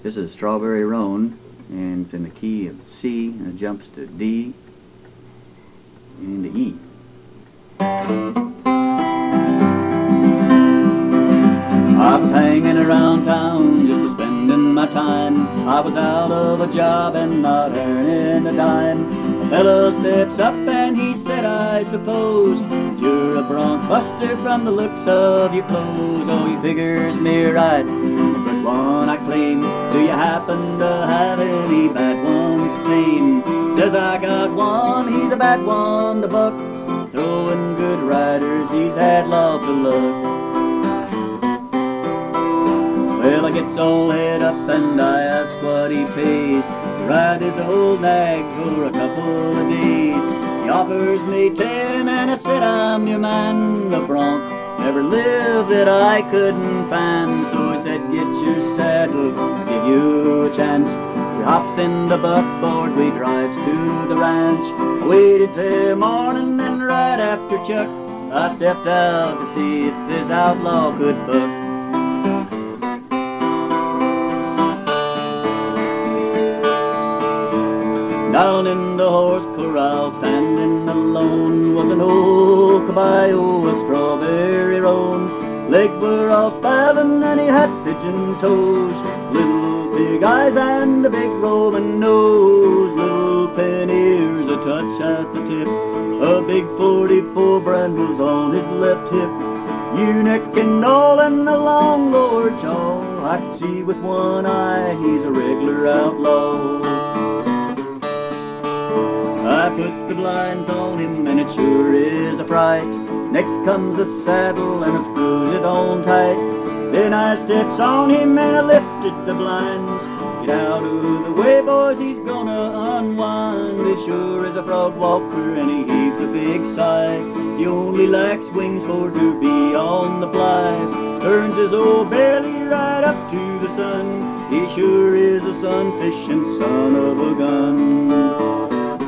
This is Strawberry Roan, and it's in the key of C, and it jumps to D and to E. I was hanging around town just a spending my time. I was out of a job and not earning a dime. A fellow steps up and he said, I suppose you're a bronc buster from the looks of your clothes. Oh, he figures me right, but one I claim. Do you happen to have any bad ones to name? Says I got one, he's a bad one, the buck. Throwing good riders, he's had lots of luck. Well, I gets all head up and I ask what he pays to ride his old nag for a couple of days. He offers me 10 and I said, I'm your man. The bronc never lived that I couldn't find. So I said, get your saddle, I'll give you a chance. We hops in the buckboard, we drives to the ranch. I waited till morning and right after Chuck, I stepped out to see if this outlaw could buck. Down in the horse corral, standing alone, was an old caballo, a Strawberry Roan. Legs were all spavin' and he had pigeon toes, little big eyes and a big Roman nose, little pin ears a touch at the tip, a big 44 brand was on his left hip, eunuch and all and a long lower jaw. I could see with one eye he's a regular outlaw. I puts the blinds on him and it sure is a fright. Next comes a saddle and I screws it on tight. Then I steps on him and I lifted the blinds. Get out of the way, boys, he's gonna unwind. He sure is a frog walker and he heaves a big sigh. He only lacks wings for to be on the fly. Turns his old belly right up to the sun. He sure is a sun-fishing son of a gun.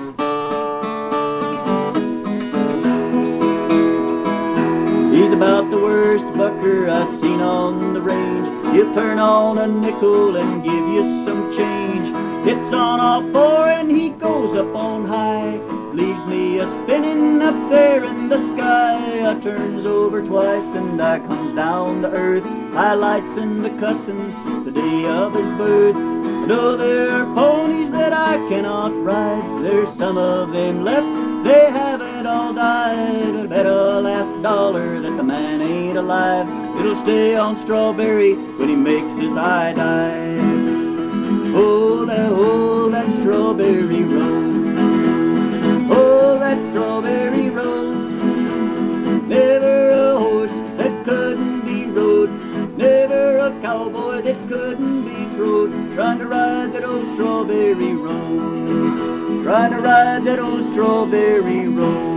He's about the worst bucker I seen on the range. He'll turn on a nickel and give you some change. Hits on all four and he goes up on high. Leaves me a spinning up there in the sky. I turns over twice and I comes down to earth. Highlights in the cussin' the day of his birth. I know there are ponies that I cannot ride. There's some of them left, they haven't all died. I bet a last dollar that the man ain't alive. It'll stay on Strawberry when he makes his high dive. Oh, that Strawberry Roan. Oh, that Strawberry Roan. Never a horse that couldn't be rode. Never a cowboy that couldn't be throwed. Trying to ride that old Strawberry Roan. Trying to ride that old Strawberry Roan.